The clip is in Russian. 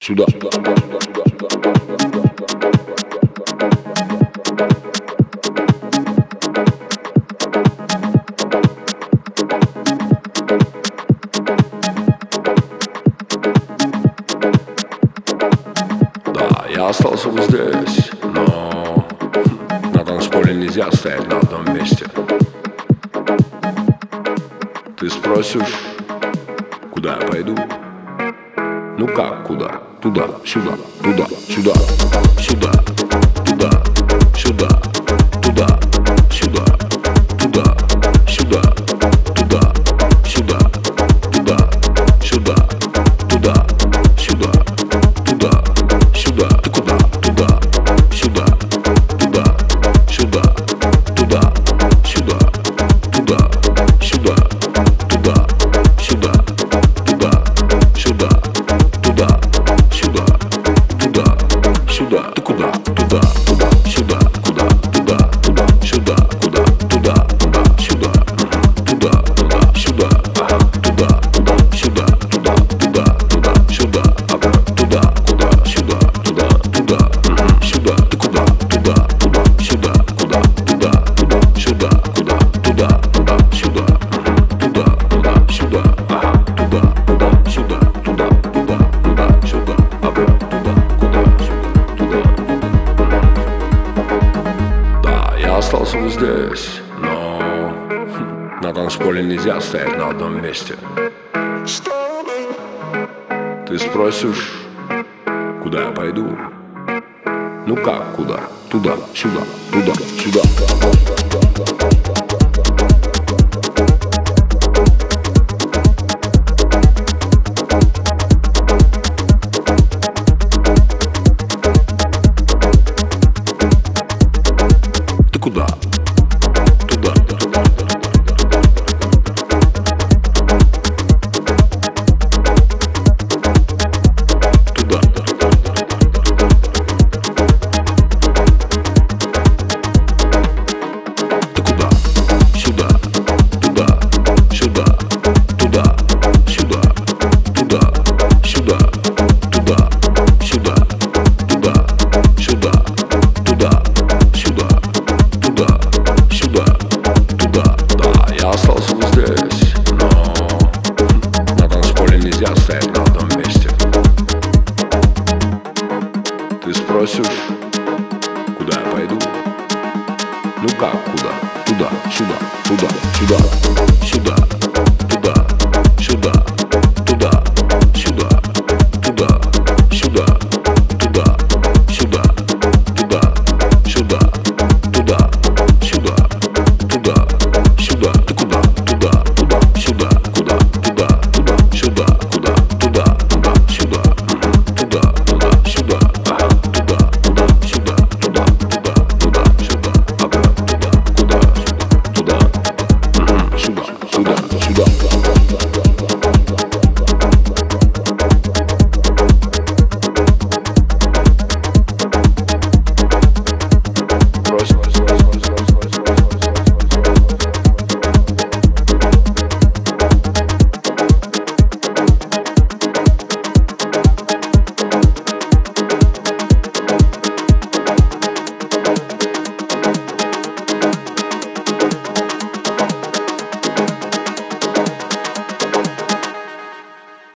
Сюда. Да, я остался вот здесь, но на танцполе нельзя стоять на одном месте. Ты спросишь, куда я пойду? Ну как куда? Туда, сюда, туда, сюда, сюда, туда, сюда, туда, сюда, туда, сюда, туда, сюда, туда, сюда, туда, сюда, туда, сюда. Ты куда? Туда, сюда, туда, сюда, туда, сюда, туда, сюда, туда, сюда, туда, сюда. Сюда, ты куда? Туда, туда, сюда, куда? Туда, туда, сюда, куда? Туда, туда, сюда, туда, туда, сюда, туда, туда, сюда, туда, туда, туда, сюда, туда, куда? Сюда, туда, туда, сюда, ты куда? Туда, туда, сюда, куда? Туда, туда, сюда, куда? Туда, туда, сюда, туда, туда, сюда, туда, туда, сюда, туда, туда, туда, сюда, остался вот здесь, но на танцполе нельзя стоять на одном месте. Ты спросишь, куда я пойду? Ну как куда? Туда, сюда, туда, сюда. Куда? Туда. Туда. Ты куда? Сюда. Туда. Сюда. Туда. Сюда. Туда. Сюда. Туда. Сюда. Туда. Сюда. Туда. Сюда. Сюда, туда, да, я остался вот здесь, но на танцполе нельзя стоять на одном месте. Ты спросишь, куда я пойду? Ну как куда? Туда, сюда, туда, сюда, сюда.